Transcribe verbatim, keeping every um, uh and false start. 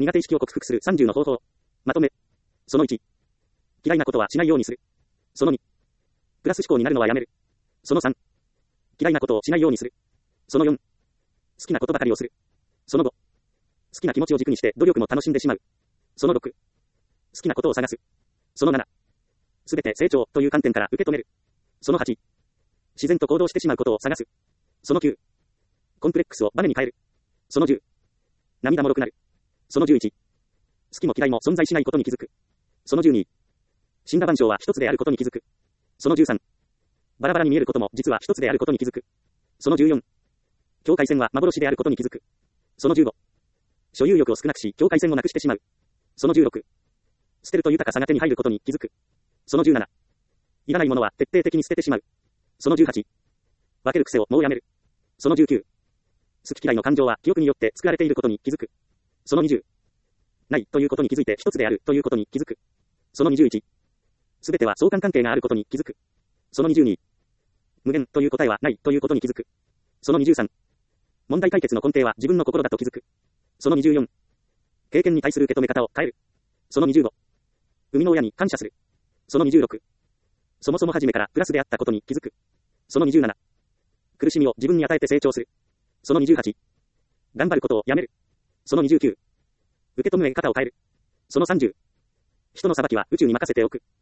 苦手意識を克服するさんじゅうの方法。まとめ。そのいち。嫌いなことはしないようにする。そのに。プラス思考になるのはやめる。そのさん。嫌いなことをしないようにする。そのよん。好きなことばかりをする。そのご。好きな気持ちを軸にして努力も楽しんでしまう。そのろく。好きなことを探す。そのなな。すべて成長という観点から受け止める。そのはち。自然と行動してしまうことを探す。そのきゅう。コンプレックスをバネに変える。そのじゅう。涙もろくなる。そのじゅういち。好きも嫌いも存在しないことに気づく。そのじゅうに。死んだ万象は一つであることに気づく。そのじゅうさん。バラバラに見えることも実は一つであることに気づく。そのじゅうよん。境界線は幻であることに気づく。そのじゅうご。所有欲を少なくし境界線をなくしてしまう。そのじゅうろく。捨てると豊かさが手に入ることに気づく。そのじゅうなな。いらないものは徹底的に捨ててしまう。そのじゅうはち。分ける癖をもうやめる。そのじゅうきゅう。好き嫌いの感情は記憶によって作られていることに気づく。そのにじゅう。ないということに気づいて一つであるということに気づく。そのにじゅういち。すべては相関関係があることに気づく。そのにじゅうに。無限という答えはないということに気づく。そのにじゅうさん。問題解決の根底は自分の心だと気づく。そのにじゅうよん。経験に対する受け止め方を変える。そのにじゅうご。生みの親に感謝する。そのにじゅうろく。そもそも初めからプラスであったことに気づく。そのにじゅうなな。苦しみを自分に与えて成長する。そのにじゅうはち。頑張ることをやめる。そのにじゅうきゅう。受け止め方を変える。そのさんじゅう。人の裁きは宇宙に任せておく。